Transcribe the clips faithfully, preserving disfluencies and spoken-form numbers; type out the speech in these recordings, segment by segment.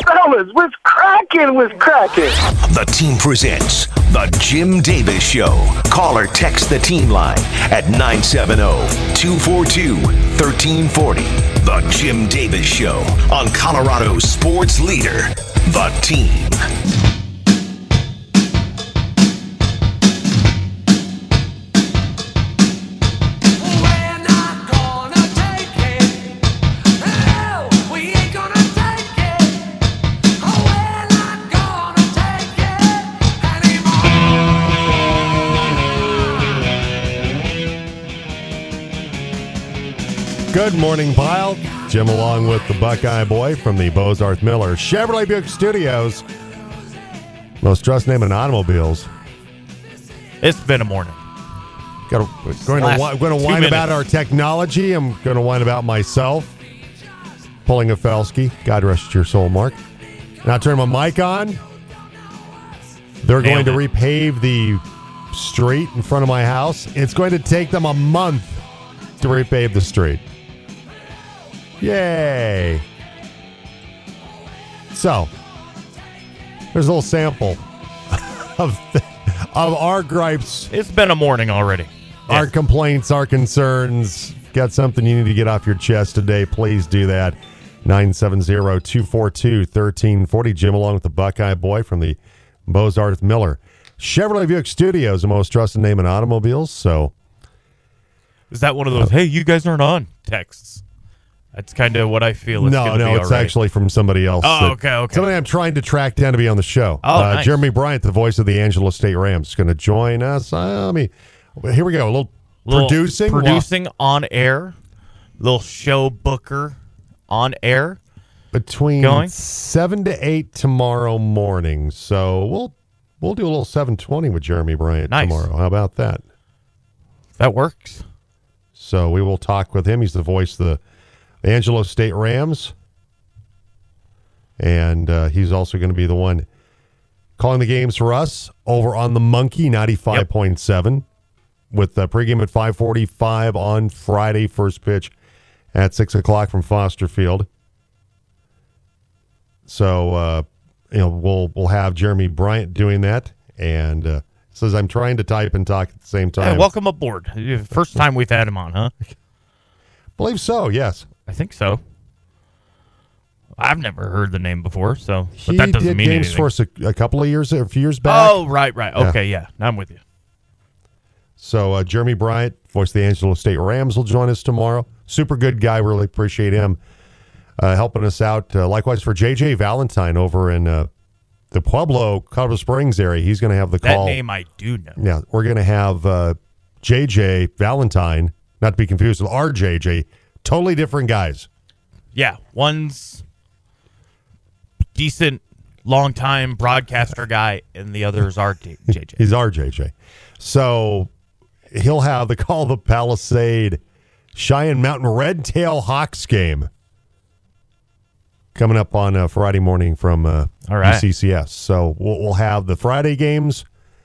fellas, what's cracking, what's cracking? The team presents The Jim Davis Show. Call or text the team line at nine seven zero, two four two, one three four zero. The Jim Davis Show on Colorado's sports leader, The Team. Good morning, Pile. Jim along with the Buckeye Boy from the Bozarth Miller Chevrolet Buick Studios. Most trusted name in automobiles. It's been a morning. Got to, going to, Last going to two whine minutes. about our technology. I'm going to whine about myself. Pulling a Felsky. God rest your soul, Mark. Now turn my mic on. They're going Nailed to it. repave the street in front of my house. It's going to take them a month to repave the street. Yay. So, there's a little sample of of our gripes, It's been a morning already. our Yeah. complaints, our concerns. Got something you need to get off your chest today, please do that. nine seven zero, two four two, one three four zero. Jim along with the Buckeye Boy from the Bozarth Miller Chevrolet Buick Studios, the most trusted name in automobiles. So, Is that one of those, hey, you guys aren't on texts? That's kind of what I feel it's no, going to no, be it's already. actually from somebody else. Oh, that- okay, okay. Somebody I'm trying to track down to be on the show. Oh, uh, nice. Jeremy Bryant, the voice of the Angelo State Rams, is going to join us. Uh, I mean, here we go. A little, Little producing. Producing on air. Little show booker on air. between going? seven to eight tomorrow morning. So we'll we'll do a little seven twenty with Jeremy Bryant Nice. tomorrow. How about that? That works. So we will talk with him. He's the voice of the Angelo State Rams. And uh, he's also going to be the one calling the games for us over on the Monkey ninety-five point seven with the pregame at five forty-five on Friday, first pitch at six o'clock from Foster Field. So, uh, you know, we'll we'll have Jeremy Bryant doing that. And uh, says, I'm trying to type and talk at the same time. Hey, welcome aboard. First time we've had him on, huh? Believe so, yes. I think so. I've never heard the name before, so but He that doesn't did mean games anything. for us a, a couple of years, a few years back. Oh, right, right. Yeah. Okay, yeah. Now I'm with you. So uh, Jeremy Bryant, voice of the Angelo State Rams, will join us tomorrow. Super good guy. Really appreciate him uh, helping us out. Uh, likewise for J J Valentine over in uh, the Pueblo, Colorado Springs area. He's going to have the That call. name I do know. Yeah, we're going to have uh, J J Valentine, not to be confused with R J J. Totally different guys. Yeah, one's decent, long-time broadcaster guy, and the other is our J J. He's R J J. So he'll have the call the Palisade Cheyenne Mountain Red Tail Hawks game coming up on uh, Friday morning from uh, All right. U C C S. So we'll, we'll have the Friday games.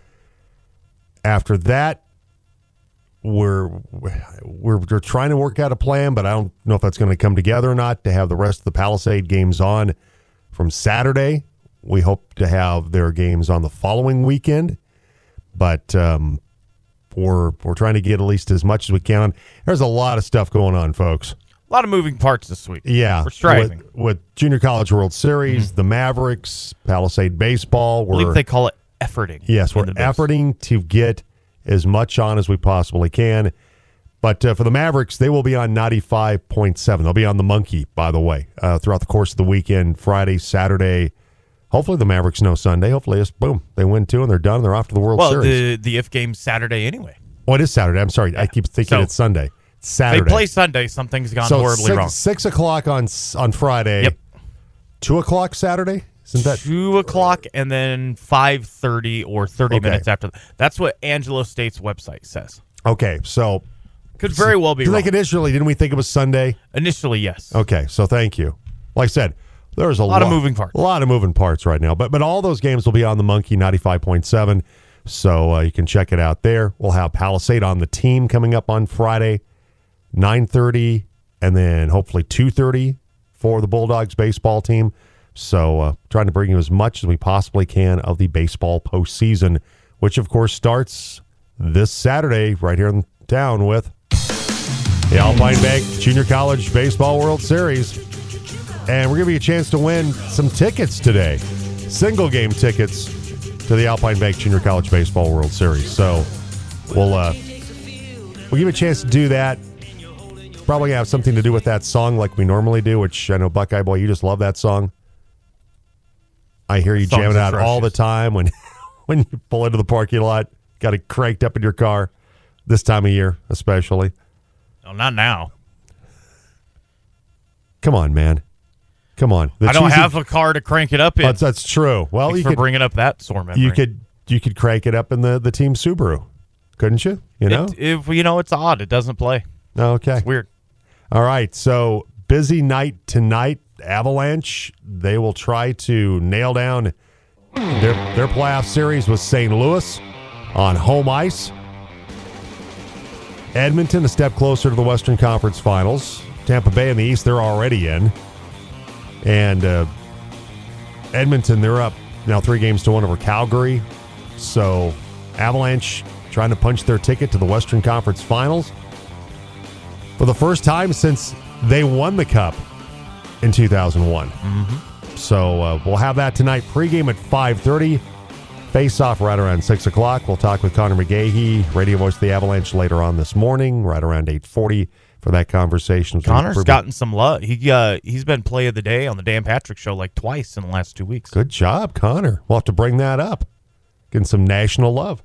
After that, we're, we're we're trying to work out a plan, but I don't know if that's going to come together or not to have the rest of the Palisade games on from Saturday. We hope to have their games on the following weekend, but um, we're we're trying to get at least as much as we can. There's a lot of stuff going on, folks. A lot of moving parts this week. Yeah, We're striving. with, with Junior College World Series, Mm-hmm. the Mavericks, Palisade baseball. I We're believe they call it efforting. yes, in we're the biz. efforting to get as much on as we possibly can. But uh, for the Mavericks, they will be on ninety-five point seven. They'll be on the Monkey, by the way, uh, throughout the course of the weekend, Friday, Saturday. Hopefully the Mavericks know Sunday. Hopefully it's boom, they win two and they're done. They're off to the World Well, Series. the the if game's Saturday anyway. Oh, it is Saturday. I'm sorry. I keep thinking So, it's Sunday. It's If Saturday. they play Sunday, something's gone so horribly six, wrong. six o'clock on s- on Friday. Yep. Two o'clock Saturday. Isn't that Two o'clock and then five thirty or thirty Okay. minutes after. That's what Angelo State's website says. okay? So Could very well be did wrong. they initially? Didn't we think it was Sunday? Initially, yes. Okay, so thank you. Like I said, there's a, lot of lo- moving parts. A lot of moving parts right now. But but all those games will be on the Monkey ninety-five point seven. So uh, you can check it out there. We'll have Palisade on the team coming up on Friday, nine thirty, and then hopefully two thirty for the Bulldogs baseball team. So uh, trying to bring you as much as we possibly can of the baseball postseason, which, of course, starts this Saturday right here in town with the Alpine Bank Junior College Baseball World Series. And we're giving you a chance to win some tickets today, single game tickets to the Alpine Bank Junior College Baseball World Series. So we'll uh, we'll give you a chance to do that. Probably have something to do with that song like we normally do, which I know, Buckeye Boy, you just love that song. I hear you jamming out all the time when when you pull into the parking lot. Got it cranked up in your car this time of year, especially. No, not now. Come on, man. Come on. The I don't cheesy- have a car to crank it up in. That's, that's true. Well, Thanks you for could bringing up that sore memory. you could you could crank it up in the, the team Subaru, couldn't you? You know, It, if you know, it's odd. It doesn't play. okay, It's weird. all right. So busy night tonight. Avalanche. They will try to nail down their their playoff series with Saint Louis on home ice. Edmonton a step closer to the Western Conference Finals. Tampa Bay in the East, they're already in. And uh, Edmonton, they're up now three games to one over Calgary. So Avalanche trying to punch their ticket to the Western Conference Finals for the first time since they won the Cup in two thousand one. Mm-hmm. So uh, we'll have that tonight. Pregame at five thirty. Face-off right around six o'clock. We'll talk with Connor McGahey, radio voice of the Avalanche, later on this morning, right around eight forty for that conversation. Connor's gotten some love. He, uh, he's been play of the day on the Dan Patrick Show like twice in the last two weeks. Good job, Connor. We'll have to bring that up. Getting some national love.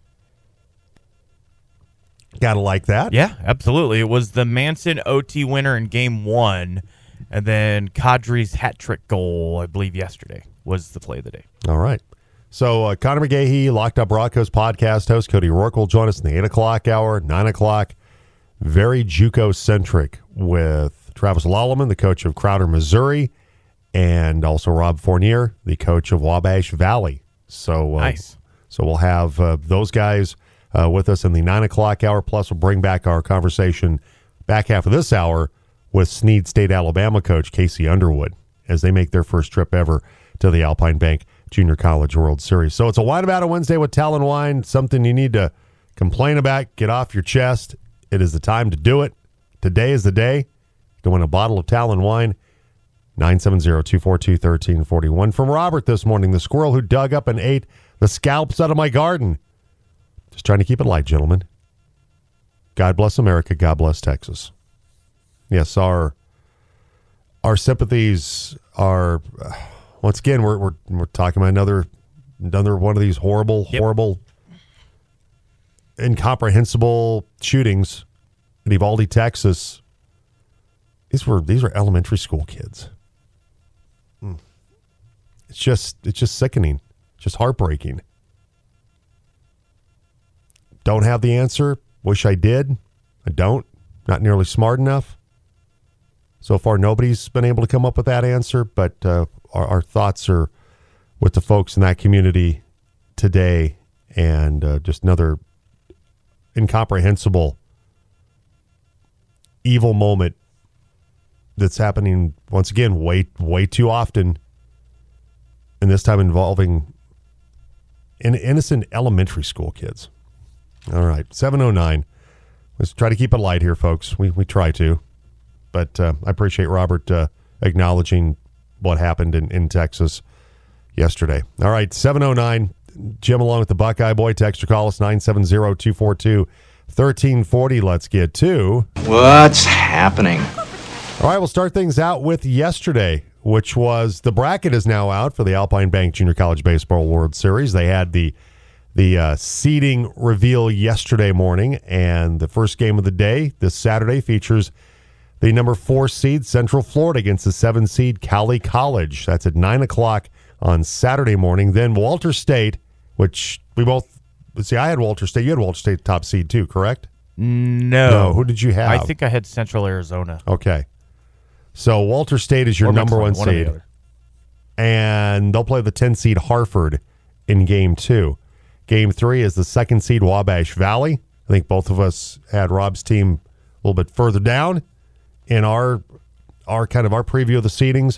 Gotta like that. Yeah, absolutely. It was the Manson O T winner in game one, and then Kadri's hat trick goal, I believe, yesterday was the play of the day. All right. So uh, Connor McGahey, Locked Up Broncos podcast host, Cody Rourke will join us in the eight o'clock hour, nine o'clock. Very JUCO-centric with Travis Lallemand, the coach of Crowder, Missouri, and also Rob Fournier, the coach of Wabash Valley. So uh, nice. So we'll have uh, those guys uh, with us in the nine o'clock hour. Plus, we'll bring back our conversation back half of this hour with Snead State, Alabama coach Casey Underwood as they make their first trip ever to the Alpine Bank Junior College World Series. So it's a Wine About It Wednesday with Talon Wine, something you need to complain about, get off your chest. It is the time to do it. Today is the day to win a bottle of Talon Wine. nine seven zero, two four two, one three four one. From Robert this morning, the squirrel who dug up and ate the scalps out of my garden. Just trying to keep it light, gentlemen. God bless America. God bless Texas. Yes, our our sympathies are... Uh, once again, we're, we're we're talking about another another one of these horrible, yep. horrible, incomprehensible shootings in Uvalde, Texas. These were these were elementary school kids. Mm. It's just it's just sickening, just heartbreaking. Don't have the answer. Wish I did. I don't. Not nearly smart enough. So far, nobody's been able to come up with that answer, but uh, our, our thoughts are with the folks in that community today, and uh, just another incomprehensible, evil moment that's happening, once again, way, way too often, and this time involving in, innocent elementary school kids. All right, seven oh nine. Let's try to keep it light here, folks. We, we try to. But uh, I appreciate Robert uh, acknowledging what happened in, in Texas yesterday. All right, seven oh nine. Jim along with the Buckeye Boy. Text or call us nine seven zero, two four two, one three four zero. Let's get to... What's happening? All right, we'll start things out with yesterday, which was the bracket is now out for the Alpine Bank Junior College Baseball World Series. They had the the uh, seeding reveal yesterday morning, and the first game of the day this Saturday features the number four seed Central Florida against the seven seed Cali College. That's at nine o'clock on Saturday morning. Then Walter State, which we both, see, I had Walter State. You had Walter State top seed too, correct? No. No. Who did you have? I think I had Central Arizona. Okay. So Walter State is your Or number one one or the seed. other. And they'll play the ten seed Hartford in game two. Game three is the second seed Wabash Valley. I think both of us had Rob's team a little bit further down in our our kind of our preview of the seedings.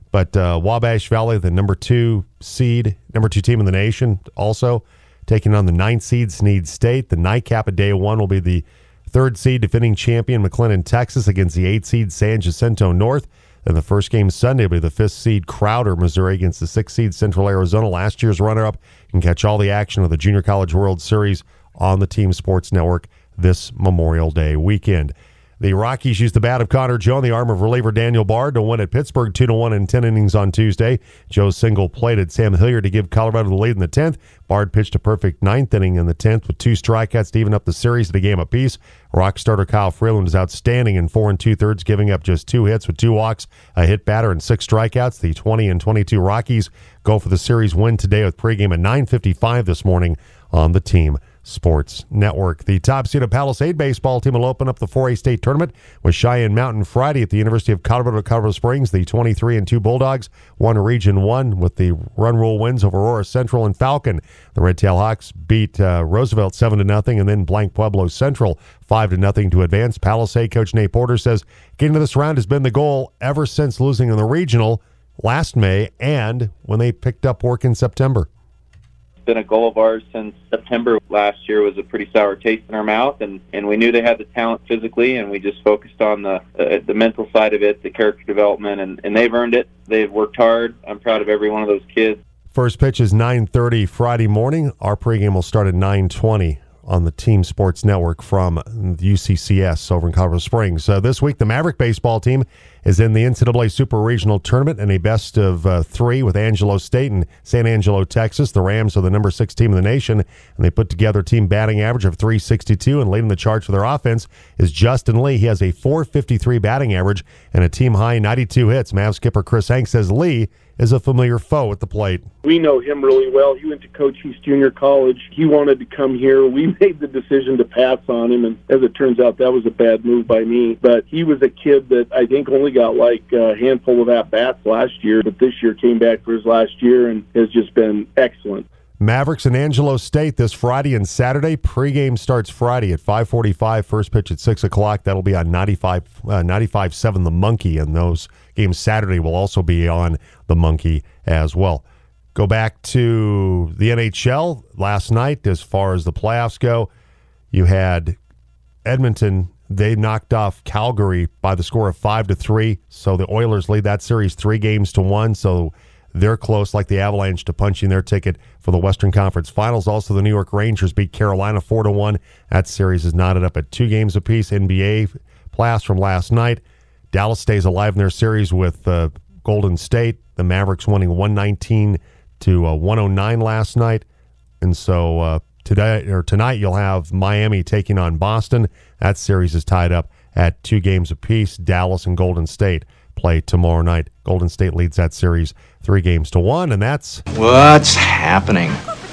But uh, Wabash Valley, the number two seed, number two team in the nation, also taking on the ninth seed, Snead State. The nightcap of day one will be the third seed defending champion McLennan, Texas, against the eighth seed San Jacinto North. And the first game Sunday will be the fifth seed Crowder, Missouri, against the sixth seed Central Arizona, last year's runner-up. You can catch all the action of the Junior College World Series on the Team Sports Network this Memorial Day weekend. The Rockies used the bat of Connor Joe and the arm of reliever Daniel Bard to win at Pittsburgh two to one in ten innings on Tuesday. Joe single-plated Sam Hilliard to give Colorado the lead in the tenth. Bard pitched a perfect ninth inning in the tenth with two strikeouts to even up the series at a game apiece. Rock starter Kyle Freeland was outstanding in four and two-thirds, giving up just two hits with two walks, a hit batter, and six strikeouts. The twenty and twenty-two Rockies go for the series win today with pregame at nine fifty-five this morning on the Team Sports Network. The top seed of Palisade baseball team will open up the four A state tournament with Cheyenne Mountain Friday at the University of Colorado Colorado Springs. The twenty-three and two Bulldogs won Region one with the run rule wins over Aurora Central and Falcon. The Red Tail Hawks beat uh, Roosevelt seven to nothing, and then Blank Pueblo Central five to nothing to advance. Palisade coach Nate Porter says getting to this round has been the goal ever since losing in the regional last May and when they picked up work in September. Been a goal of ours since September. Last year was a pretty sour taste in our mouth, and, and we knew they had the talent physically, and we just focused on the uh, the mental side of it, the character development, and, and they've earned it. They've worked hard. I'm proud of every one of those kids. First pitch is nine thirty Friday morning. Our pregame will start at nine twenty on the Team Sports Network from the U C C S over in Colorado Springs. Uh, this week, the Maverick baseball team is in the N C double A Super Regional Tournament in a best of uh, three with Angelo State and San Angelo, Texas. The Rams are the number six team in the nation, and they put together a team batting average of three sixty-two, and leading the charge for their offense is Justin Lee. He has a four fifty-three batting average and a team-high ninety-two hits. Mavs skipper Chris Hank says Lee is a familiar foe at the plate. We know him really well. He went to Coach East Junior College. He wanted to come here. We made the decision to pass on him, and as it turns out, that was a bad move by me. But he was a kid that I think only got like a handful of at-bats last year, but this year came back for his last year and has just been excellent. Mavericks and Angelo State this Friday and Saturday. Pregame starts Friday at five forty-five. First pitch at six o'clock. That'll be on ninety-five, uh, ninety-five seven The Monkey, and those games Saturday will also be on The Monkey as well. Go back to the N H L last night as far as the playoffs go. You had Edmonton. They knocked off Calgary by the score of five to three. So the Oilers lead that series three games to one. So they're close, like the Avalanche, to punching their ticket for the Western Conference Finals. Also, the New York Rangers beat Carolina four to one. That series is knotted up at two games apiece. N B A playoffs from last night. Dallas stays alive in their series with uh, Golden State. The Mavericks winning one nineteen to one oh nine last night. And so uh, today or tonight you'll have Miami taking on Boston. That series is tied up at two games apiece. Dallas and Golden State play tomorrow night. Golden State leads that series three games to one, and that's What's happening?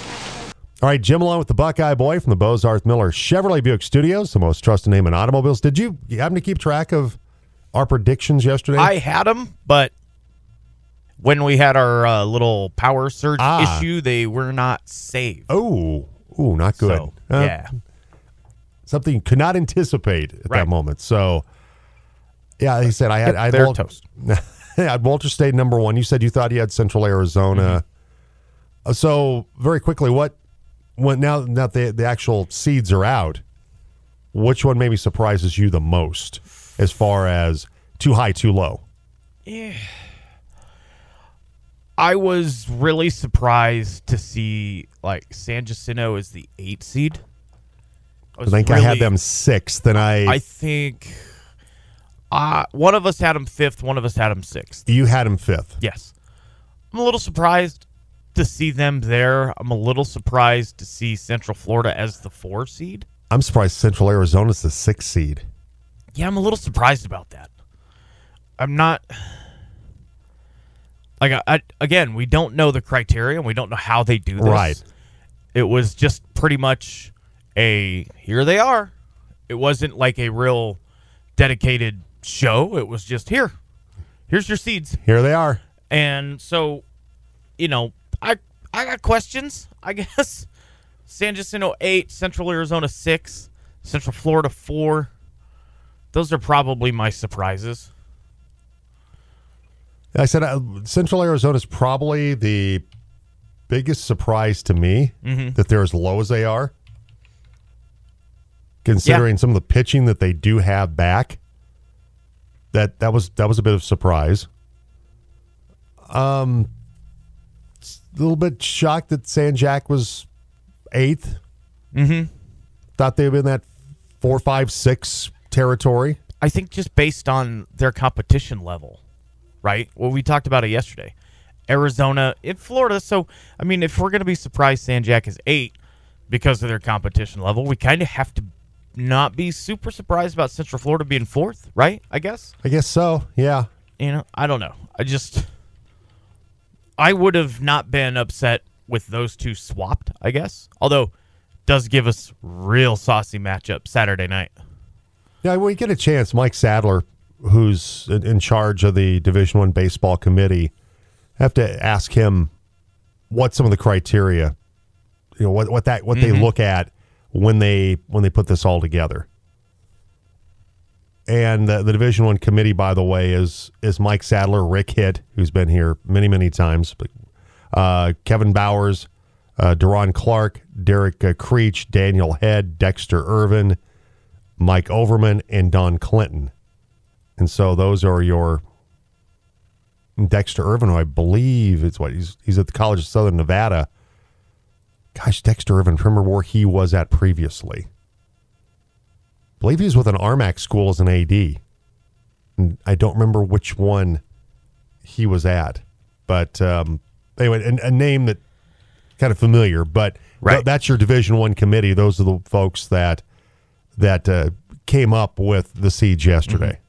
all right. Jim along with the Buckeye Boy from the Bozarth Miller Chevrolet Buick Studios, the most trusted name in automobiles. Did you, you happen to keep track of our predictions yesterday? I had them, but when we had our uh, little power surge Ah. issue, they were not saved. Oh, ooh, not good. So, Uh, yeah. Something you could not anticipate at Right. that moment. So, yeah, he said I had Yep, I had they're Wal- toast. I had Walter State number one. You said you thought you had Central Arizona. Mm-hmm. Uh, So very quickly, what? What now? Now the the actual seeds are out. Which one maybe surprises you the most, as far as too high, too low? Yeah. I was really surprised to see like San Jacinto as the eight seed. I think I had really- them sixth, and I, I think uh, one of us had them fifth, one of us had them sixth. you had them fifth. Yes. I'm a little surprised to see them there. I'm a little surprised to see Central Florida as the four seed. I'm surprised Central Arizona's the sixth seed. Yeah, I'm a little surprised about that. I'm not like I, I, again, we don't know the criteria and we don't know how they do this. Right. It was just pretty much a here they are. It wasn't like a real dedicated show. It was just here. Here's your seeds. Here they are. And so, you know, I I got questions, I guess. San Jacinto eight, Central Arizona six, Central Florida four. Those are probably my surprises. I said uh, Central Arizona is probably the biggest surprise to me Mm-hmm. that they're as low as they are, considering Yeah. some of the pitching that they do have back. That that was that was a bit of a surprise. Um, a little bit shocked that San Jac was eighth. Mm-hmm. Thought they'd been that four, five, six territory. I think just based on their competition level, right? Well, we talked about it yesterday. Arizona, in Florida. So, I mean, if we're going to be surprised San Jac is eight because of their competition level, we kind of have to not be super surprised about Central Florida being fourth, right? I guess. I guess so. Yeah. You know, I don't know. I just, I would have not been upset with those two swapped, I guess. Although, does give us real saucy matchup Saturday night. Yeah, when we get a chance, Mike Sadler, who's in in charge of the Division One baseball committee, have to ask him what some of the criteria, you know, what what that what Mm-hmm. they look at when they when they put this all together. And the, the Division One committee, by the way, is is Mike Sadler, Rick Hitt, who's been here many many times, uh, Kevin Bowers, uh, Duron Clark, Derek uh, Creech, Daniel Head, Dexter Irvin, Mike Overman, and Don Clinton. And so those are your Dexter Irvin, who I believe it's what he's he's at the College of Southern Nevada. Gosh, Dexter Irvin, remember where he was at previously. I believe he was with an R M A C school as an A D. And I don't remember which one he was at. But um, anyway, a, a name that kind of familiar, but Right. th- that's your Division One committee. Those are the folks that that uh, came up with the siege yesterday. Mm-hmm.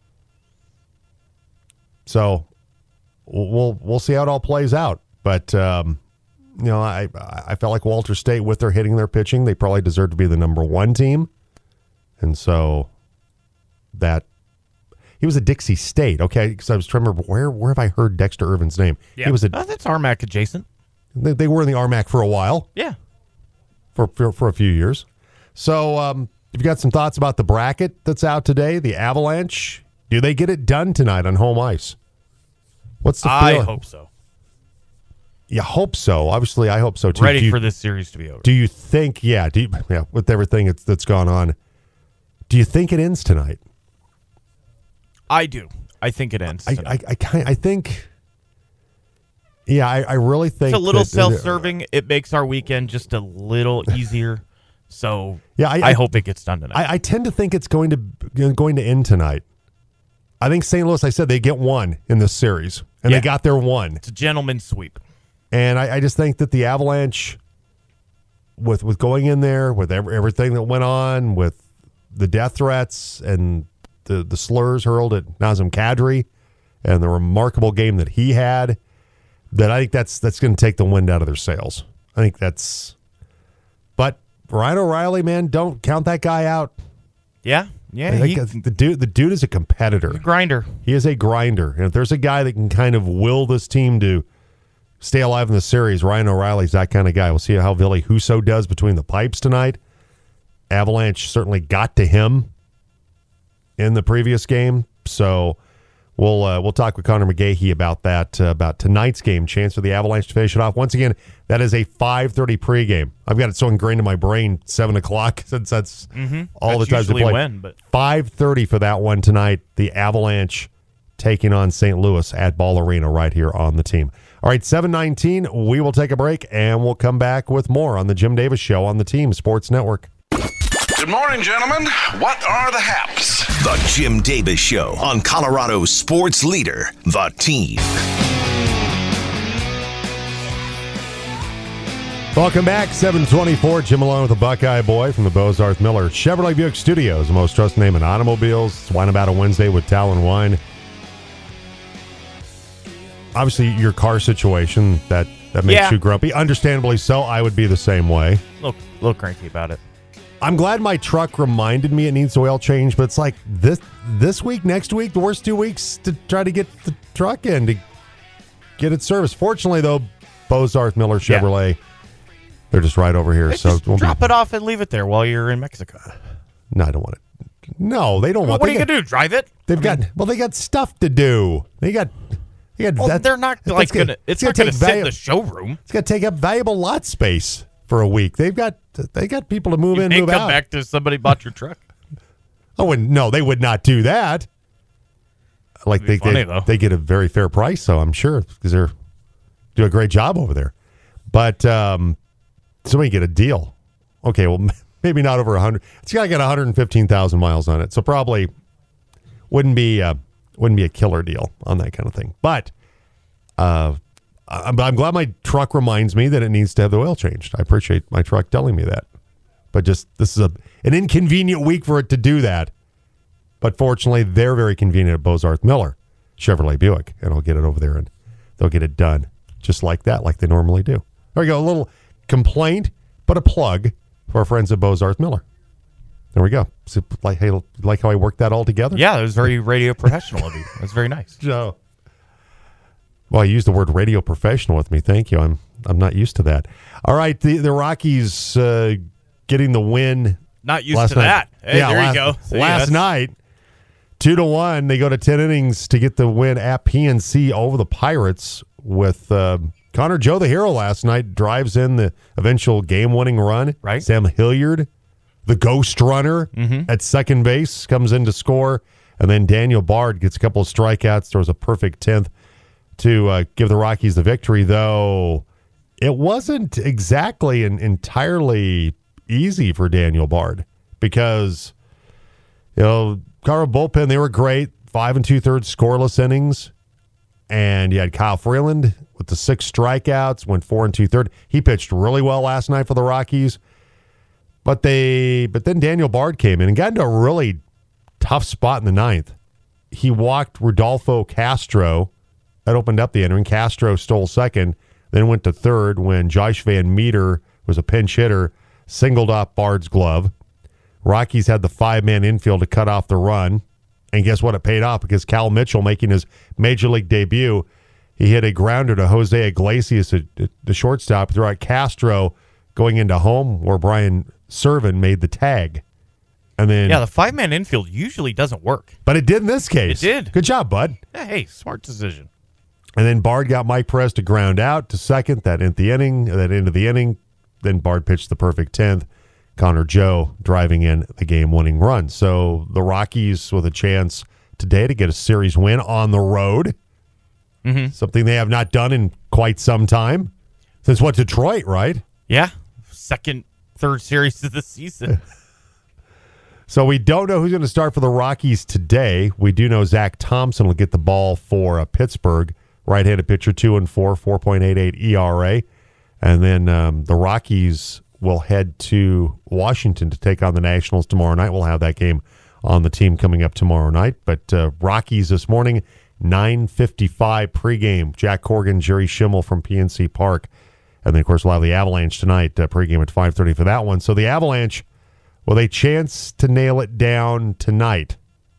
So we'll we'll see how it all plays out. But um, you know, I I felt like Walter State, with their hitting, their pitching, they probably deserve to be the number one team. And so that he was at Dixie State, okay? Because I was trying to remember where where have I heard Dexter Irvin's name? Yeah, He was at uh, that's R M A C adjacent. they, they were in the R M A C for a while. Yeah. For, for for a few years. So, um, you've got some thoughts about the bracket that's out today, the Avalanche. Do they get it done tonight on home ice? What's the I feeling? hope so. You hope so. Obviously, I hope so too. Ready do you, for this series to be over. Do you think? Yeah. Do you, yeah. With everything that's, that's gone on, do you think it ends tonight? I do. I think it ends. I tonight. I I, kind I think. Yeah, I, I really think It's a little that- self-serving. It makes our weekend just a little easier. So Yeah, I- I, I- hope it gets done tonight. I, I tend to think it's going to going to end tonight. I think Saint Louis, I said, they get one in this series, and Yeah. they got their one. it's a gentleman's sweep. And I, I just think that the Avalanche, with with going in there, with every, everything that went on, with the death threats and the, the slurs hurled at Nazem Kadri, and the remarkable game that he had, that I think that's that's going to take the wind out of their sails. I think that's. But Ryan O'Reilly, man, don't count that guy out. Yeah, yeah. I He, think the dude, the dude is a competitor. grinder. He is a grinder. And if there's a guy that can kind of will this team to stay alive in the series, Ryan O'Reilly's that kind of guy. We'll see how Ville Husso does between the pipes tonight. Avalanche certainly got to him in the previous game. So we'll uh, we'll talk with Connor McGahey about that, uh, about tonight's game. Chance for the Avalanche to finish it off. Once again, that is a five thirty pregame. I've got it so ingrained in my brain, seven o'clock, since that's Mm-hmm. all That's the times they usually play. when, but five thirty for that one tonight. The Avalanche taking on Saint Louis at Ball Arena right here on the team. All right, seven nineteen, we will take a break, and we'll come back with more on the Jim Davis Show on the Team Sports Network. Good morning, gentlemen. What are the haps? The Jim Davis Show on Colorado's sports leader, The Team. Welcome back, seven twenty-four. Jim along with the Buckeye Boy from the Bozarth Miller Chevrolet Buick Studios, the most trusted name in automobiles. It's Wine About a Wednesday with Talon Wine. Obviously, your car situation, that, that makes Yeah. you grumpy. Understandably so. I would be the same way. a little, little cranky about it. I'm glad my truck reminded me it needs oil change, but it's like this this week, next week, the worst two weeks to try to get the truck in to get it serviced. Fortunately, though, Bozarth Miller Chevrolet, they're just right over here. Hey, so just won't be- drop it off and leave it there while you're in Mexico. No, I don't want it. No, they don't Well, want. what they are you got- gonna do? Drive it? They've got well, they got stuff to do. They got Yeah, Well, that's- they're not that's like gonna- gonna. It's gonna not gonna take sit in valu- the showroom. It's going to take up valuable lot space for a week. They've got they got people to move You in, may move come out. back to somebody bought your truck. Oh, and no, they would not do that. Like they That'd be funny, they, though. they get a very fair price, so I'm sure because they're do a great job over there. But um, somebody get a deal. Okay, well maybe not over a hundred. It's got to get one hundred fifteen thousand miles on it, so probably wouldn't be uh, wouldn't be a killer deal on that kind of thing. But uh, I'm, I'm glad my truck reminds me that it needs to have the oil changed. I appreciate my truck telling me that. But just this is a an inconvenient week for it to do that. But fortunately, they're very convenient at Bozarth Miller Chevrolet Buick, and I'll get it over there and they'll get it done just like that, like they normally do. There we go, a little complaint, but a plug for our friends at Bozarth Miller. There we go. So, like, hey, like how I worked that all together? Yeah, it was very radio professional of you. That's very nice. Joe. Well, you used the word radio professional with me. Thank you. I'm I'm not used to that. All right, the the Rockies uh, getting the win. Not used last to night. that. Hey, yeah, there last, you go. See, last that's- night, two to one. They go to ten innings to get the win at P N C over the Pirates. With uh, Connor Joe, the hero, last night drives in the eventual game-winning run. Right. Sam Hilliard, the ghost runner Mm-hmm. at second base, comes in to score, and then Daniel Bard gets a couple of strikeouts. Throws a perfect tenth to uh, give the Rockies the victory. Though it wasn't exactly an entirely easy for Daniel Bard because, you know, Colorado bullpen, they were great. Five and two-thirds scoreless innings. And you had Kyle Freeland with the six strikeouts, went four and two-thirds. He pitched really well last night for the Rockies. But they, but then Daniel Bard came in and got into a really tough spot in the ninth. He walked Rodolfo Castro. That opened up the inning. Castro stole second, then went to third when Josh Van Meter was a pinch hitter, singled off Bard's glove. Rockies had the five-man infield to cut off the run. And guess what? It paid off because Cal Mitchell, making his major league debut, he hit a grounder to Jose Iglesias, at the shortstop, threw out Castro going into home where Brian Servin made the tag. And then, Yeah, the five-man infield usually doesn't work. but it did in this case. It did. Good job, bud. Yeah, hey, smart decision. And then Bard got Mike Perez to ground out to second. That ended the inning. That ended the inning. Then Bard pitched the perfect tenth. Connor Joe driving in the game-winning run. So the Rockies with a chance today to get a series win on the road. Mm-hmm. Something they have not done in quite some time. Since what, Detroit, right? Yeah, second, third series of the season. So we don't know who's going to start for the Rockies today. We do know Zach Thompson will get the ball for uh, Pittsburgh. Right-handed pitcher, two and four, four point eight eight E R A. And then um, the Rockies will head to Washington to take on the Nationals tomorrow night. We'll have that game on the team coming up tomorrow night. But uh, Rockies this morning, nine fifty-five pregame. Jack Corrigan, Jerry Schimmel from P N C Park. And then, of course, we'll have the Avalanche tonight, uh, pregame at five thirty for that one. So the Avalanche, will they chance to nail it down tonight?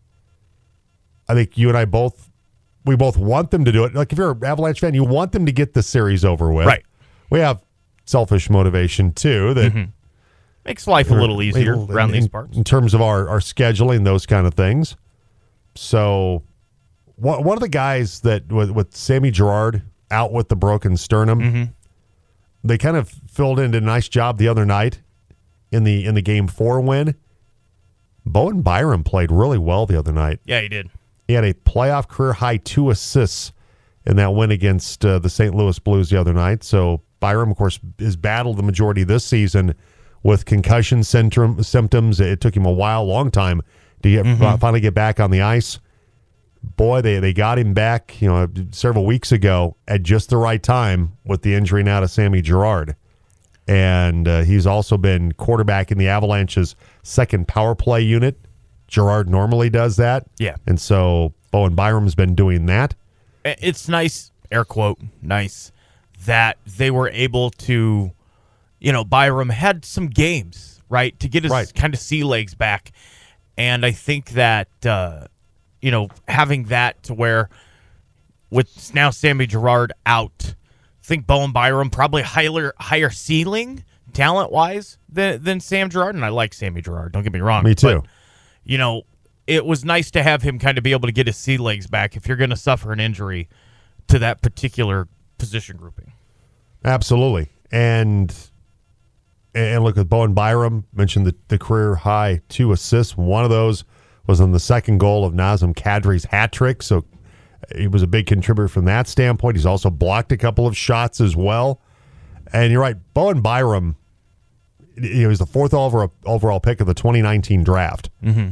I think you and I both, we both want them to do it. Like if you're an Avalanche fan, you want them to get the series over with. Right. We have selfish motivation, too, that Mm-hmm. Makes life a little easier in, around these in- parts. in terms of our, our scheduling, those kind of things. So one, one of the guys that, with, with Sammy Girard out with the broken sternum, Mm-hmm. they kind of filled in, did a nice job the other night in the in the game four win. Bowen Byram played really well the other night. Yeah, he did. He had a playoff career high two assists in that win against uh, the Saint Louis Blues the other night. So Byram, of course, has battled the majority of this season with concussion symptom, symptoms. It took him a while, long time, to get, Mm-hmm. finally get back on the ice. Boy, they, they got him back, you know, several weeks ago at just the right time with the injury now to Sammy Girard. And uh, he's also been quarterback in the Avalanche's second power play unit. Girard normally does that. Yeah. And so Bowen Byram's been doing that. It's nice, air quote, nice, that they were able to, you know, Byram had some games, right, to get his Right. kind of sea legs back. And I think that, uh, you know, having that to where with now Sammy Girard out, I think Bowen Byram probably higher higher ceiling talent-wise than, than Sam Girard. And I like Sammy Girard, don't get me wrong. Me too. But, you know, it was nice to have him kind of be able to get his sea legs back if you're going to suffer an injury, to to that particular position grouping. Absolutely. And and look at Bowen Byram, mentioned the, the career high two assists. One of those was on the second goal of Nazem Kadri's hat trick, so he was a big contributor from that standpoint. He's also blocked a couple of shots as well. And you're right, Bowen Byram, he was the fourth overall, overall pick of the twenty nineteen draft. Mm-hmm.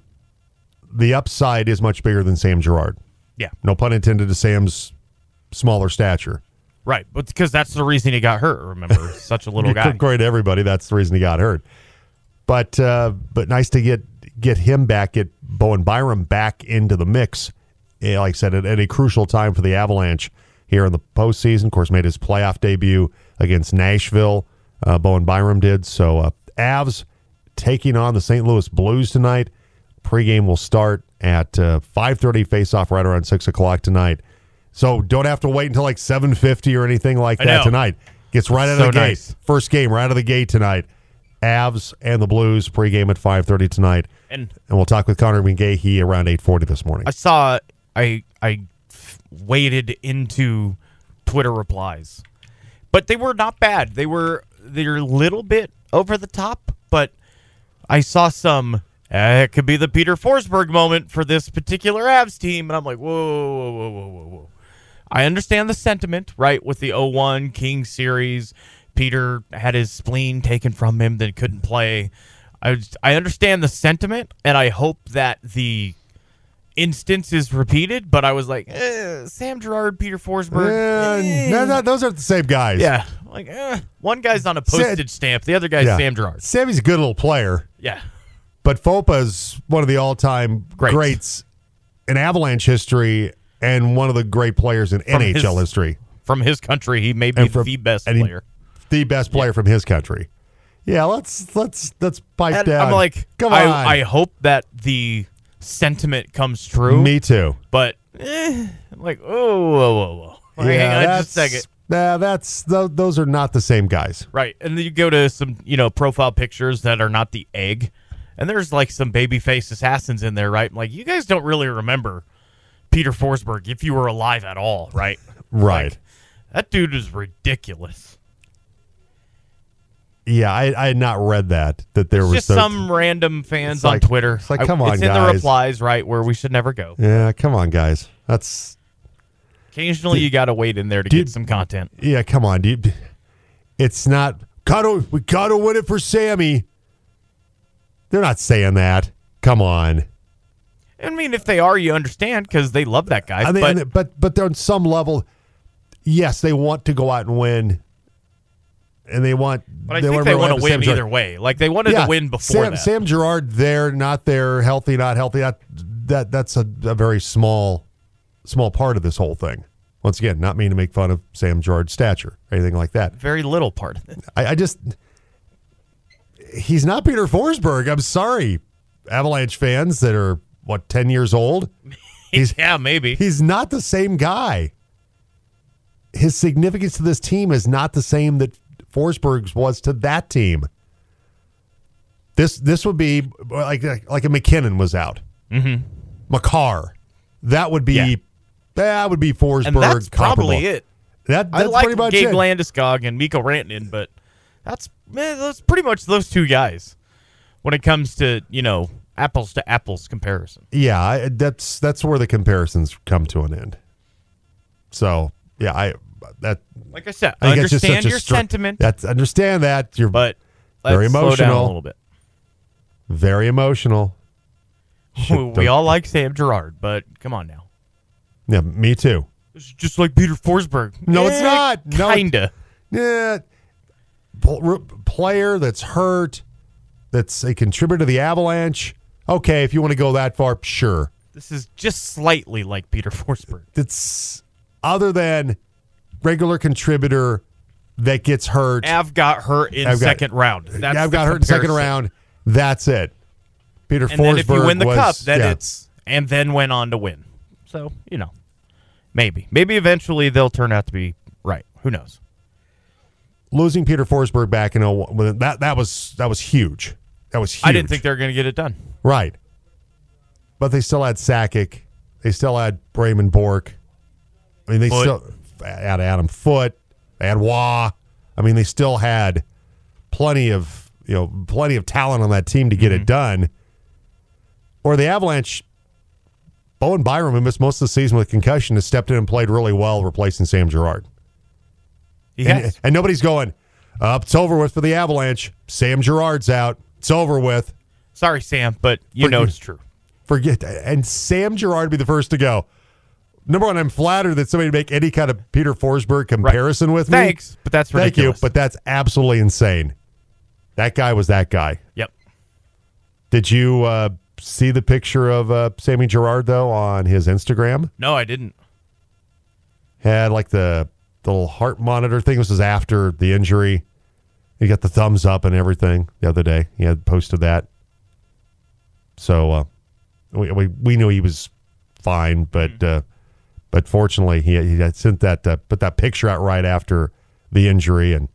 The upside is much bigger than Sam Girard. Yeah. No pun intended to Sam's smaller stature. Right, but because that's the reason he got hurt, remember? Such a little guy. Great to everybody. That's the reason he got hurt. But uh, but nice to get get him back, get Bowen Byram back into the mix. Yeah, like I said, at, at a crucial time for the Avalanche here in the postseason. Of course, made his playoff debut against Nashville. Uh, Bowen Byram did. So uh, Avs taking on the Saint Louis Blues tonight. Pregame will start at uh, five thirty, face-off right around six o'clock tonight. So don't have to wait until like seven fifty or anything like that tonight. Gets right out So of the nice. gate. First game right out of the gate tonight. Avs and the Blues pregame at five thirty tonight. And And we'll talk with Connor McGahey around eight forty this morning. I saw, I I f- waded into Twitter replies, but they were not bad. They were they're a little bit over the top, but I saw some. Uh, it could be the Peter Forsberg moment for this particular Avs team, and I'm like, whoa, whoa, whoa, whoa, whoa, whoa. I understand the sentiment, right, with the oh one King series. Peter had his spleen taken from him, then couldn't play. I was, I understand the sentiment, and I hope that the instance is repeated, but I was like, eh, Sam Girard, Peter Forsberg. Eh, eh. no, no, those aren't the same guys. Yeah, like eh. One guy's on a postage stamp, the other guy's Yeah. Sam Girard. Sammy's a good little player, Yeah, but Fopa's one of the all-time Greats. greats in Avalanche history and one of the great players in From N H L his- history. from his country, he may be And from- the best and he- player. The best player from his country. Yeah, let's let's let's pipe And down. I'm like, come on. I, I hope that the sentiment comes true. Me too. But eh, I'm like, oh, whoa, whoa, whoa. Like, hang on that's, just a second. Nah, that's th- those are not the same guys. Right. And then you go to some, you know, profile pictures that are not the egg. And there's like some babyface assassins in there, right? I'm like, you guys don't really remember Peter Forsberg if you were alive at all, right? Right. Like, that dude is ridiculous. Yeah, I, I had not read that. That there It's was just the- some random fans It's on like- Twitter. it's like, I- come on, It's in the guys. replies, right, where we should never go. Yeah, come on, guys. That's Occasionally, you got to wait in there to Dude- get some content. yeah. Come on, dude. It's not. Gotta we gotta win it for Sammy. They're not saying that. Come on. I mean, if they are, you understand because they love that guy. I mean, but but but but they're on some level. Yes, they want to go out and win, and they want. But I think they want to win either way. Like they wanted Yeah, to win before Sam, that. Sam Girard, there, not there, healthy, not healthy. That that that's a, a very small small part of this whole thing. Once again, not mean to make fun of Sam Girard's stature or anything like that. Very little part of it. I, I just he's not Peter Forsberg. I'm sorry, Avalanche fans that are what ten years old. He's yeah, maybe. he's not the same guy. His significance to this team is not the same that Forsberg's was to that team. This this would be like like a McKinnon was out. Mm-hmm. Makar, that would be Yeah. that would be Forsberg. And that's probably comparable. it. That I that's like pretty much Gabe it. Landeskog and Mikko Rantanen, but that's man, that's pretty much those two guys when it comes to, you know, apples to apples comparison. Yeah, I, that's that's where the comparisons come to an end. So yeah, I that Like I said, I think it's just understand such a your str- sentiment, That's understand that you're but let's very slow down a emotional. little bit. very emotional. We, we all like Sam Girard, but come on now. Yeah, me too. It's just like Peter Forsberg. No, it's Eh, not. No, Kinda. Yeah, Pl- r- player that's hurt, that's a contributor to the Avalanche. Okay, if you want to go that far, sure. This is just slightly like Peter Forsberg. It's other than regular contributor that gets hurt. Av got hurt in Av got- second round. That's I've the got hurt in second comparison. round. That's it. Peter And Forsberg then if you win the was, cup, then yeah. it's and then went on to win. So you know, maybe maybe eventually they'll turn out to be right. Who knows? losing Peter Forsberg back in oh one. That that was that was huge. That was huge. I didn't think they were going to get it done. Right. But they still had Sakic. They still had Brayman Bork. I mean, they Foot. still had Adam Foote, they had Waugh. I mean, they still had plenty of you know plenty of talent on that team to get Mm-hmm. it done. Or the Avalanche, Bowen Byram, who missed most of the season with concussion, has stepped in and played really well, replacing Sam Girard. He And, has. and nobody's going, uh, it's over with for the Avalanche. Sam Girard's out. It's over with. Sorry, Sam, but you Forget- know it's true. Forget that. And Sam Girard be the first to go. Number one, I'm flattered that somebody make any kind of Peter Forsberg comparison with me. Thanks, but that's Thank you, ridiculous. but that's absolutely insane. That guy was that guy. Yep. Did you uh, see the picture of uh, Sammy Girard, though, on his Instagram? No, I didn't. Had like the, the little heart monitor thing. This was after the injury. He got the thumbs up and everything the other day. He had posted that. So uh, we, we we knew he was fine, but uh, but fortunately he he had sent that uh, put that picture out right after the injury, and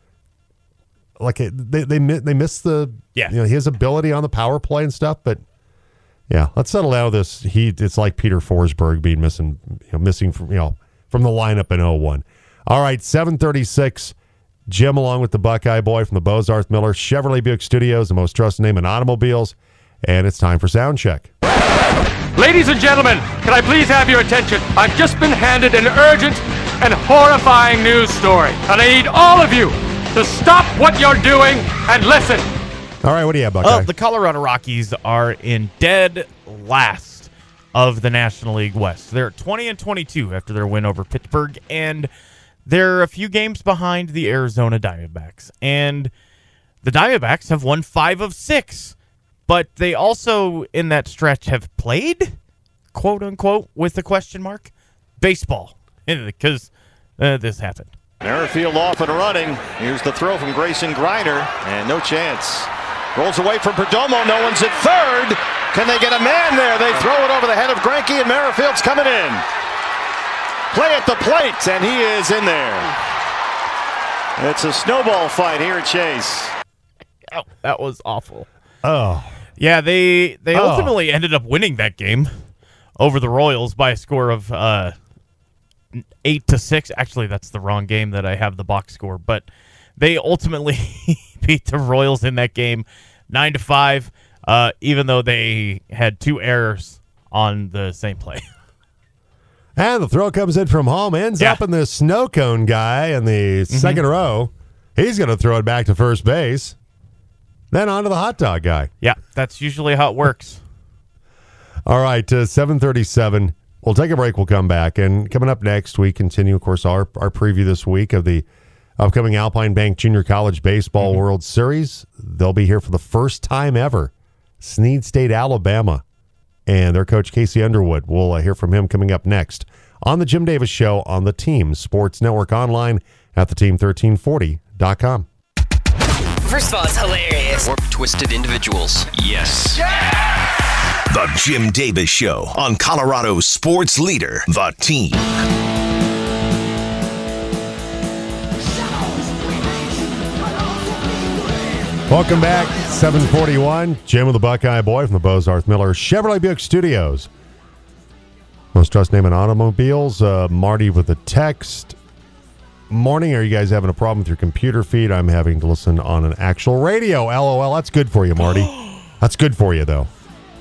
like it, they they mi- they missed the Yeah. you know his ability on the power play and stuff. But yeah, let's settle out of this. He it's like Peter Forsberg being missing you know missing from you know from the lineup in oh one. All right, seven thirty-six. Jim, along with the Buckeye Boy from the Bozarth Miller Chevrolet Buick Studios, the most trusted name in automobiles, and it's time for sound check. Ladies and gentlemen, can I please have your attention? I've just been handed an urgent and horrifying news story, and I need all of you to stop what you're doing and listen. All right, what do you have, Buckeye? Oh, the Colorado Rockies are in dead last of the National League West. They're twenty and twenty-two after their win over Pittsburgh, and they're a few games behind the Arizona Diamondbacks. And the Diamondbacks have won five of six, but they also, in that stretch, have played, quote unquote, with a question mark, baseball, because uh, this happened. Merrifield off and running. Here's the throw from Grayson Griner, and no chance. Rolls away from Perdomo. No one's at third. Can they get a man there? They throw it over the head of Greinke, and Merrifield's coming in. Play at the plate, and he is in there. It's a snowball fight here at Chase. Oh, that was awful. Oh. Yeah, they they Oh. ultimately ended up winning that game over the Royals by a score of uh, eight to six. Actually, that's the wrong game that I have the box score, but they ultimately beat the Royals in that game nine to five. Uh, even though they had two errors on the same play. And the throw comes in from home, ends Yeah. up in the snow cone guy in the Mm-hmm. second row. He's going to throw it back to first base. Then on to the hot dog guy. Yeah, that's usually how it works. All right, uh, seven thirty-seven. We'll take a break. We'll come back. And coming up next, we continue, of course, our, our preview this week of the upcoming Alpine Bank Junior College Baseball Mm-hmm. World Series. They'll be here for the first time ever. Snead State, Alabama. And their coach, Casey Underwood. We'll uh, hear from him coming up next on the Jim Davis Show on the Team Sports Network, online at the team thirteen forty dot com. First of all, it's hilarious. Warped twisted individuals. Yes. The Jim Davis Show on Colorado's sports leader, The Team. Welcome back, seven forty-one. Jim with the Buckeye Boy from the Bozarth Miller Chevrolet Buick Studios. Most trust name in automobiles. Uh, Marty with a text. Morning, are you guys having a problem with your computer feed? I'm having to listen on an actual radio. LOL. That's good for you, Marty. That's good for you, though.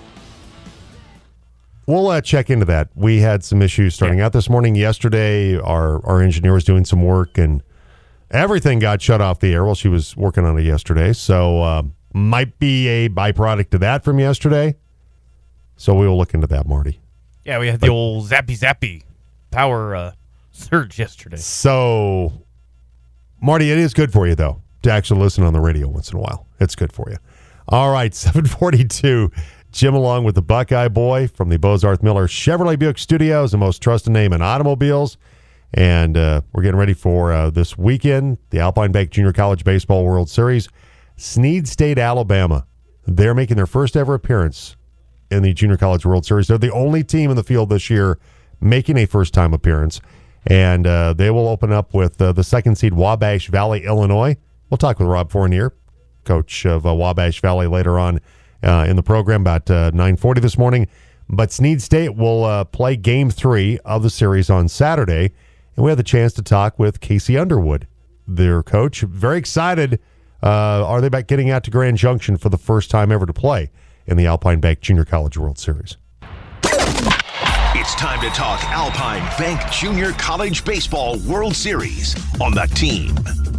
We'll uh, check into that. We had some issues starting Yeah. out this morning. Yesterday, our, our engineer was doing some work, and everything got shut off the air while she was working on it yesterday. So uh, might be a byproduct of that from yesterday. So we will look into that, Marty. Yeah, we had the old zappy zappy power uh, surge yesterday. So, Marty, it is good for you, though, to actually listen on the radio once in a while. It's good for you. All right, seven forty-two. Jim along with the Buckeye Boy from the Bozarth Miller Chevrolet Buick Studios, the most trusted name in automobiles. And uh, we're getting ready for uh, this weekend, the Alpine Bank Junior College Baseball World Series. Snead State, Alabama. They're making their first ever appearance in the Junior College World Series. They're the only team in the field this year making a first-time appearance. And uh, they will open up with uh, the second seed Wabash Valley, Illinois. We'll talk with Rob Fournier, coach of uh, Wabash Valley, later on uh, in the program, about uh, nine forty this morning. But Snead State will uh, play game three of the series on Saturday, and we had the chance to talk with Casey Underwood, their coach. Very excited. Uh, are they back getting out to Grand Junction for the first time ever to play in the Alpine Bank Junior College World Series? It's time to talk Alpine Bank Junior College Baseball World Series on the team.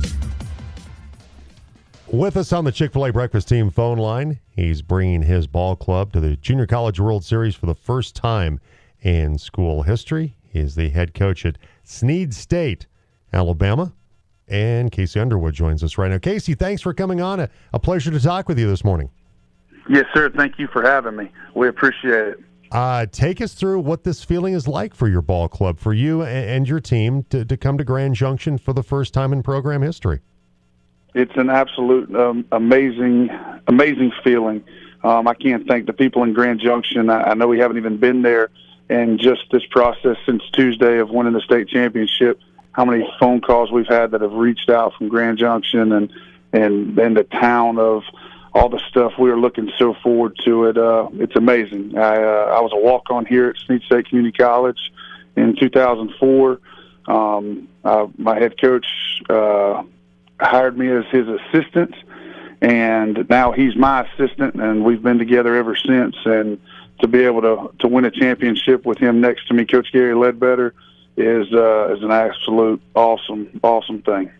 With us on the Chick-fil-A Breakfast Team phone line, he's bringing his ball club to the Junior College World Series for the first time in school history. He's the head coach at Snead State, Alabama. And Casey Underwood joins us right now. Casey, thanks for coming on. A, a pleasure to talk with you this morning. Yes, sir. Thank you for having me. We appreciate it. Uh, take us through what this feeling is like for your ball club, for you and, and your team to, to come to Grand Junction for the first time in program history. It's an absolute um, amazing, amazing feeling. Um, I can't thank the people in Grand Junction. I, I know we haven't even been there, and just this process since Tuesday of winning the state championship, how many phone calls we've had that have reached out from Grand Junction and and, and the town of all the stuff. We are looking so forward to it. Uh, it's amazing. I, uh, I was a walk-on here at Snead State Community College in two thousand four. Um, uh, my head coach uh, hired me as his assistant, and now he's my assistant, and we've been together ever since. And to be able to, to win a championship with him next to me, Coach Gary Ledbetter, is uh, is an absolute awesome, awesome thing.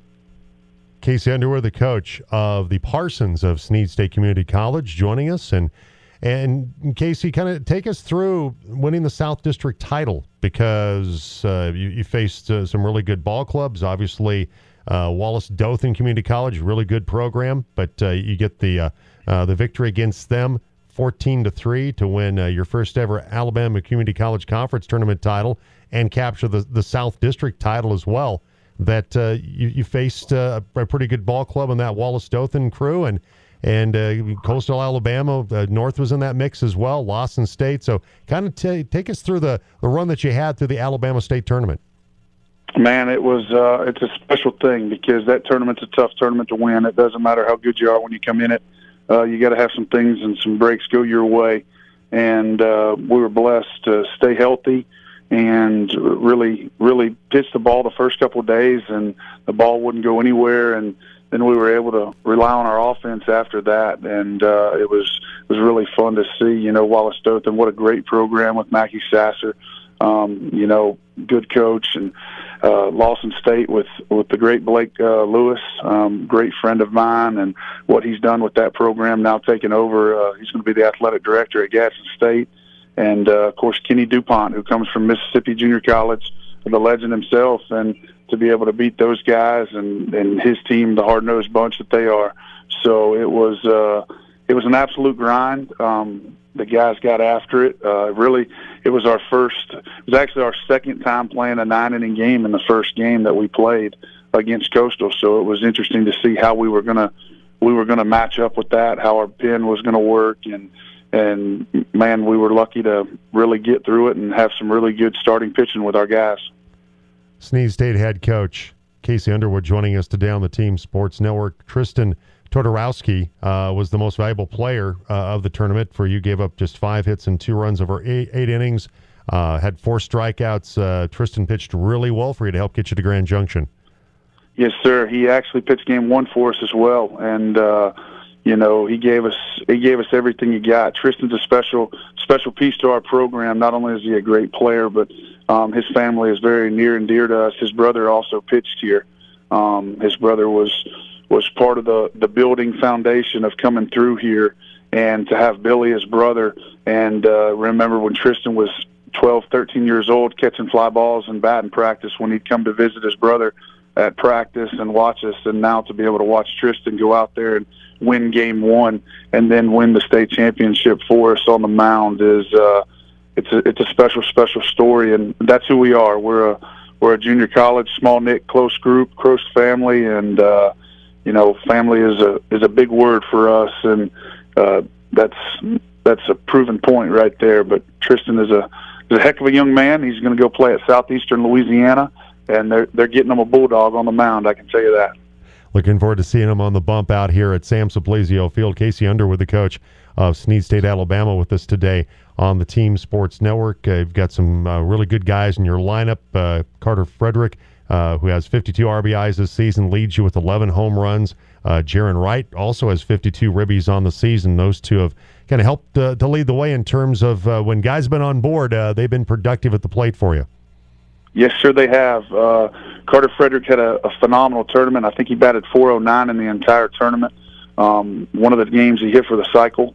Casey Underwood, the coach of the Parsons of Snead State Community College, joining us. And, and Casey, kind of take us through winning the South District title, because uh, you, you faced uh, some really good ball clubs. Obviously, uh, Wallace Dothan Community College, really good program, but uh, you get the uh, uh, the victory against them, fourteen to three, to win uh, your first ever Alabama Community College Conference tournament title and capture the, the South District title as well. That uh, you, you faced uh, a pretty good ball club in that Wallace Dothan crew, and and uh, Coastal Alabama uh, North was in that mix as well, Lawson State. So kind of t- take us through the, the run that you had through the Alabama State tournament. Man, it was uh, it's a special thing, because that tournament's a tough tournament to win. It doesn't matter how good you are when you come in it. Uh, you got to have some things and some breaks go your way. And uh, we were blessed to stay healthy and really, really pitch the ball the first couple of days, and the ball wouldn't go anywhere. And then we were able to rely on our offense after that, and uh, it was it was really fun to see. You know, Wallace Dothan, what a great program with Mackie Sasser. Um, you know, good coach, and uh, Lawson State with with the great Blake uh, Lewis, um, great friend of mine, and what he's done with that program now taking over. Uh, he's going to be the athletic director at Gadsden State. And, uh, of course, Kenny DuPont, who comes from Mississippi Junior College, the legend himself, and to be able to beat those guys and, and his team, the hard-nosed bunch that they are. So it was uh, it was an absolute grind. Um, the guys got after it. Uh, really, it was our first – it was actually our second time playing a nine-inning game in the first game that we played against Coastal. So it was interesting to see how we were going to we were going to match up with that, how our pen was going to work, and – And, man, we were lucky to really get through it and have some really good starting pitching with our guys. Snead State head coach Casey Underwood joining us today on the Team Sports Network. Tristan Todorowski uh, was the most valuable player uh, of the tournament for you. Gave up just five hits and two runs over eight, eight innings, uh, had four strikeouts. Uh, Tristan pitched really well for you to help get you to Grand Junction. Yes, sir. He actually pitched game one for us as well, and uh, you know, he gave us he gave us everything he got. Tristan's a special special piece to our program. Not only is he a great player, but um, his family is very near and dear to us. His brother also pitched here. Um, his brother was was part of the the building foundation of coming through here, and to have Billy, his brother, and uh, remember when Tristan was twelve, thirteen years old, catching fly balls and batting practice when he'd come to visit his brother at practice and watch us, and now to be able to watch Tristan go out there and win game one and then win the state championship for us on the mound is uh, it's a it's a special special story, and that's who we are. We're a we're a junior college, small knit, close group, close family, and uh, you know, family is a is a big word for us, and uh, that's that's a proven point right there. But Tristan is a is a heck of a young man. He's going to go play at Southeastern Louisiana, and they're they're getting him a bulldog on the mound. I can tell you that. looking forward to seeing him on the bump out here at Sam Simplesio Field. Casey Underwood, the coach of Snead State, Alabama, with us today on the Team Sports Network. Uh, you've got some uh, really good guys in your lineup. Uh, Carter Frederick, uh, who has fifty-two R B Is this season, leads you with eleven home runs. Uh, Jaron Wright also has fifty-two ribbies on the season. Those two have kind of helped uh, to lead the way in terms of uh, when guys have been on board, uh, they've been productive at the plate for you. Yes, sir, they have. Uh, Carter Frederick had a, a phenomenal tournament. I think he batted four oh nine in the entire tournament. Um, one of the games he hit for the cycle.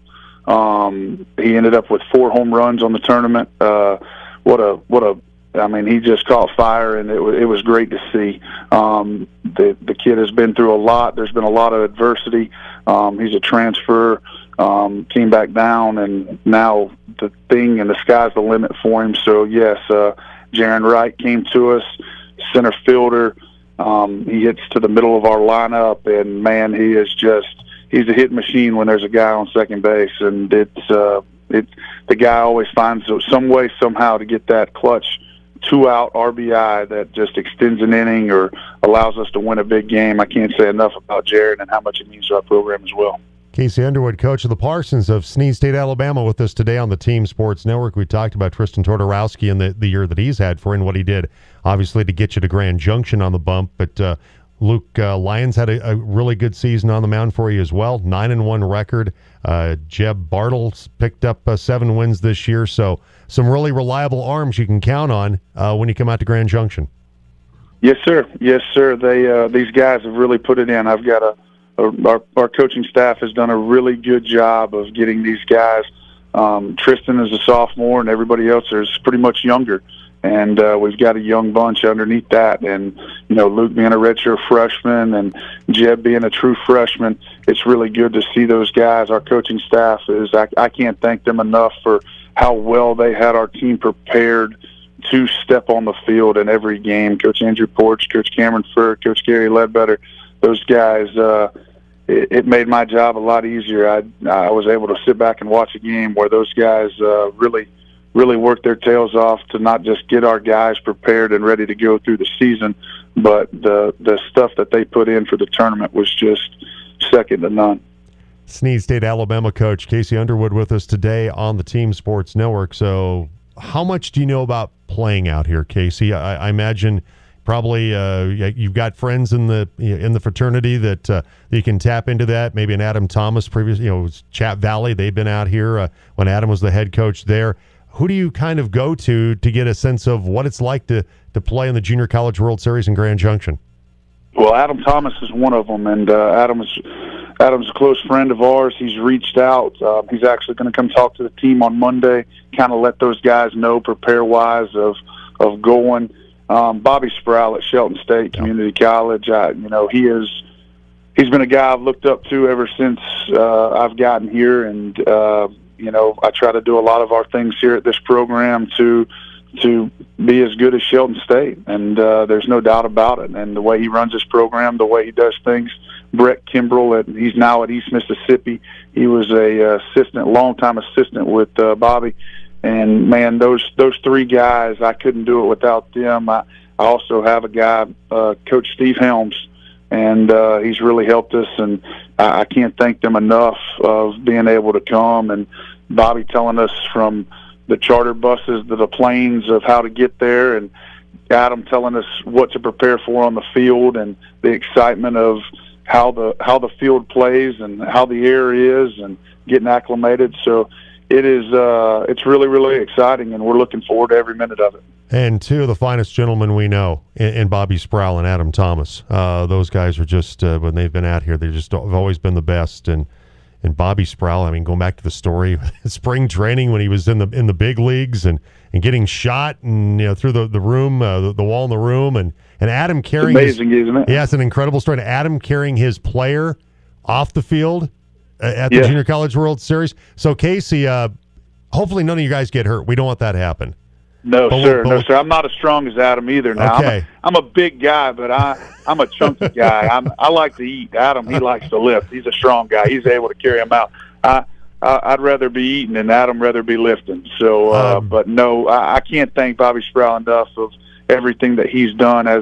Um, he ended up with four home runs on the tournament. Uh, what a what a! I mean, he just caught fire, and it was it was great to see. Um, the the kid has been through a lot. There's been a lot of adversity. Um, he's a transfer. Um, came back down, and now the thing and the sky's the limit for him. So yes, uh, Jaron Wright came to us, center fielder. Um, he hits to the middle of our lineup, and man, he is just. He's a hit machine when there's a guy on second base, and it's uh, it. The guy always finds some way somehow to get that clutch two-out R B I that just extends an inning or allows us to win a big game. I can't say enough about Jared and how much it means to our program as well. Casey Underwood, coach of the Parsons of Snead State, Alabama, with us today on the Team Sports Network. We talked about Tristan Tortorowski and the, the year that he's had for and what he did, obviously, to get you to Grand Junction on the bump, but uh, Luke uh, Lyons had a, a really good season on the mound for you as well. Nine and one record. Uh, Jeb Bartles picked up uh, seven wins this year. So some really reliable arms you can count on uh, when you come out to Grand Junction. Yes, sir. Yes, sir. They uh, these guys have really put it in. I've got a, a our our coaching staff has done a really good job of getting these guys. Um, Tristan is a sophomore, and everybody else is pretty much younger. And uh, we've got a young bunch underneath that. And, you know, Luke being a redshirt freshman and Jeb being a true freshman, it's really good to see those guys. Our coaching staff is, I, I can't thank them enough for how well they had our team prepared to step on the field in every game. Coach Andrew Porch, Coach Cameron Furr, Coach Gary Ledbetter, those guys, uh, it, it made my job a lot easier. I, I was able to sit back and watch a game where those guys uh, really – really work their tails off to not just get our guys prepared and ready to go through the season, but the the stuff that they put in for the tournament was just second to none. Snead State, Alabama coach Casey Underwood with us today on the Team Sports Network. So how much do you know about playing out here, Casey? I, I imagine probably uh, you've got friends in the in the fraternity that uh, you can tap into that. Maybe an Adam Thomas, previous, you know, Chat Valley, they've been out here uh, when Adam was the head coach there. Who do you kind of go to to get a sense of what it's like to, to play in the Junior College World Series in Grand Junction? Well, Adam Thomas is one of them, and uh, Adam's Adam's a close friend of ours. He's reached out. Uh, he's actually going to come talk to the team on Monday, kind of let those guys know, prepare-wise, of of going. Um, Bobby Sproul at Shelton State Community College, I, you know, he is he's been a guy I've looked up to ever since uh, I've gotten here, and uh, you know, I try to do a lot of our things here at this program to to be as good as Shelton State, and uh, there's no doubt about it. And the way he runs his program, the way he does things, Brett Kimbrell, at, he's now at East Mississippi. He was a uh, assistant, longtime assistant with uh, Bobby, and man, those those three guys, I couldn't do it without them. I, I also have a guy, uh, Coach Steve Helms, and uh, he's really helped us, and I, I can't thank them enough of being able to come, and Bobby telling us from the charter buses to the planes of how to get there, and Adam telling us what to prepare for on the field, and the excitement of how the how the field plays and how the air is, and getting acclimated. So it is uh, it's really, really exciting, and we're looking forward to every minute of it. And two of the finest gentlemen we know in, in Bobby Sproul and Adam Thomas. Uh, those guys are just, uh, when they've been out here, they just have always been the best. And and Bobby Sproul, I mean, going back to the story, spring training when he was in the in the big leagues and, and getting shot and, you know, through the, the room, uh, the, the wall in the room, and, and Adam carrying it's amazing, his, isn't it? Yeah, it's an incredible story. Adam carrying his player off the field uh, at the yeah. Junior College World Series. So, Casey, uh, hopefully none of you guys get hurt. We don't want that to happen. No, but sir. we'll, no, sir. I'm not as strong as Adam either. Now, okay. I'm, a, I'm a big guy, but I, I'm a chunky guy. I'm, I like to eat. Adam, he likes to lift. He's a strong guy. He's able to carry him out. I, I, I'd rather be eating and Adam rather be lifting. So, uh, um, but no, I, I can't thank Bobby Sproul enough of everything that he's done as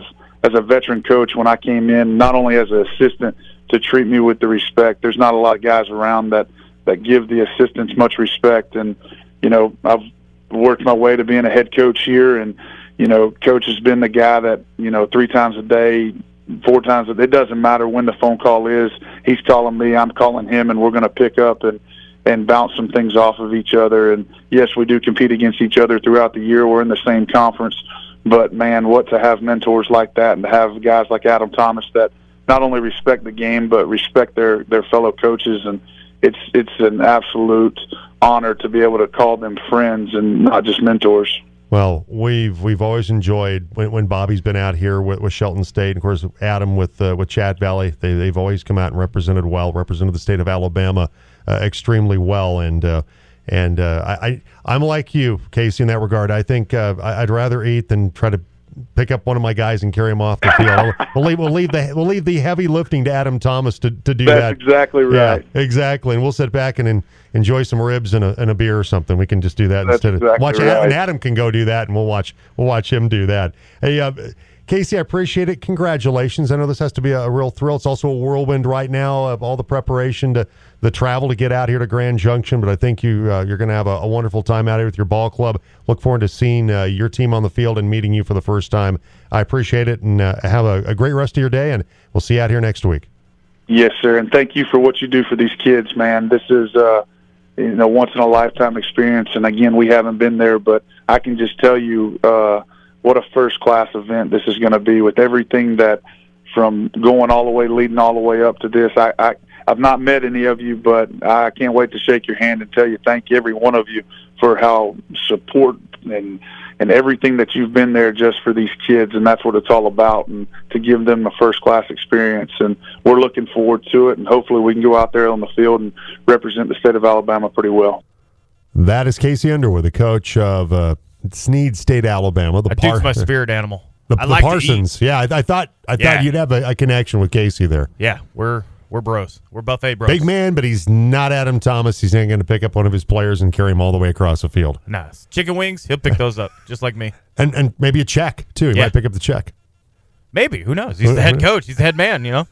as a veteran coach when I came in, not only as an assistant, to treat me with the respect. There's not a lot of guys around that, that give the assistants much respect. And, you know, I've worked my way to being a head coach here, and, you know, coach has been the guy that, you know, three times a day, four times a day, it doesn't matter when the phone call is. He's calling me, I'm calling him, and we're going to pick up and, and bounce some things off of each other. And, yes, we do compete against each other throughout the year. We're in the same conference. But, man, what to have mentors like that and to have guys like Adam Thomas that not only respect the game but respect their, their fellow coaches. And it's it's an absolute honor to be able to call them friends and not just mentors. Well, we've we've always enjoyed when, when Bobby's been out here with, with Shelton State, and of course Adam with uh, with Chat Valley. They they've always come out and represented well, represented the state of Alabama uh, extremely well, and uh, and uh, I, I I'm like you, Casey, in that regard. I think uh, I'd rather eat than try to pick up one of my guys and carry him off the field. we'll leave we'll leave the we'll leave the heavy lifting to Adam Thomas to, to do That's that. That's exactly right. Yeah, exactly, and we'll sit back and. and enjoy some ribs and a, and a beer or something. We can just do that That's instead exactly of watch right. Adam, and Adam can go do that, and we'll watch we'll watch him do that. Hey, uh, Casey, I appreciate it. Congratulations. I know this has to be a, a real thrill. It's also a whirlwind right now of all the preparation to the travel to get out here to Grand Junction, but I think you uh, you're going to have a, a wonderful time out here with your ball club. Look forward to seeing uh, your team on the field and meeting you for the first time. I appreciate it, and uh, have a, a great rest of your day, and we'll see you out here next week. Yes, sir, and thank you for what you do for these kids, man. This is uh, you know, once in a lifetime experience. And again, we haven't been there, but I can just tell you uh, what a first class event this is going to be, with everything that from going all the way, leading all the way up to this. I, I, I've not met any of you, but I can't wait to shake your hand and tell you thank every one of you for how support and and everything that you've been there just for these kids, and that's what it's all about, and to give them a first-class experience. And we're looking forward to it, and hopefully we can go out there on the field and represent the state of Alabama pretty well. That is Casey Underwood, the coach of uh, Snead State, Alabama. The that par- dude's my spirit animal. The, I the like Parsons. To eat. Yeah, I, I thought I yeah. thought you'd have a, a connection with Casey there. Yeah, we're we're bros. We're buffet bros. Big man, but he's not Adam Thomas. He's not going to pick up one of his players and carry him all the way across the field. Nice. Chicken wings, he'll pick those up, just like me. And and maybe a check, too. He yeah. might pick up the check. Maybe. Who knows? He's the head coach. He's the head man, you know?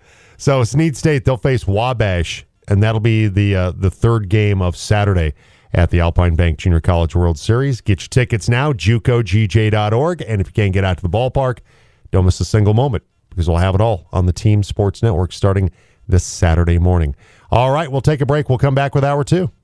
So Snead State, they'll face Wabash, and that'll be the uh, the third game of Saturday at the Alpine Bank Junior College World Series. Get your tickets now, juco g j dot org. And if you can't get out to the ballpark, don't miss a single moment, because we'll have it all on the Team Sports Network starting this Saturday morning. All right, we'll take a break. We'll come back with hour two.